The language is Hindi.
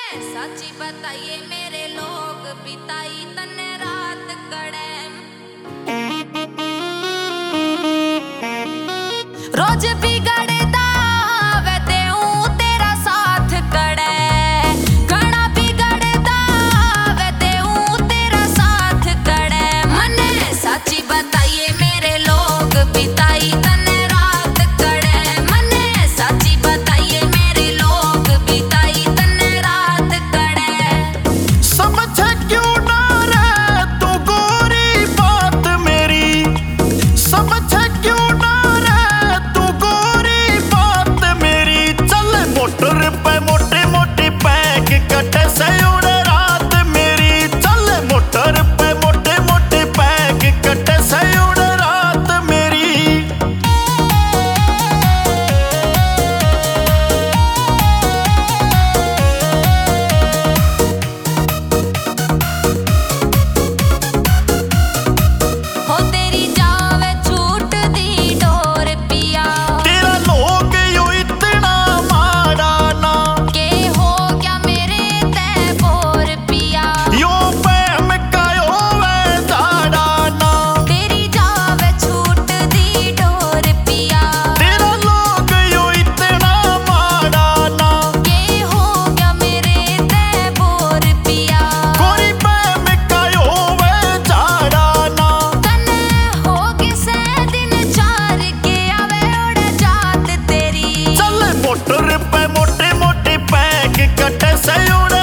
सच्ची बताइए मेरे लोग बिताई तने रात कड़े रोज बिगड़दा वे देऊं तेरा साथ कड़े घना बिगड़दा वे देऊं तेरा साथ कड़े मने सच्ची बताइए मेरे लोग बिताई तने रात कड़े मने सच्ची बताइए मेरे लोग बिताई तने रात कड़े समझे क्यों ना रे तू गोरी बात मेरी समझे क्यों ना रे तू गोरी बात मेरी चल मोटर पे मोटी मोटी पैक कटे से उड़े रात मेरी चल मोटर पे मोटी मोटी पैक कटे से उड़े रात मेरी हो तेरी जावे छूट दी डोर पिया तेरा लोग यू इतना माड़ा ना के हो क्या मेरे ते बोर पिया यो प्रेम कायो वे दाड़ा ना तेरी जावे छूट दी डोर पिया तेरा लोग यू इतना माड़ा ना के हो क्या मेरे ते बोर पिया गोरी प्रेम कायो वे दाड़ा ना तने हो किसे दिन चार के आवे उड़ जात तेरी चल मोटर पे मोटी मोटी पैक कटे से उड़े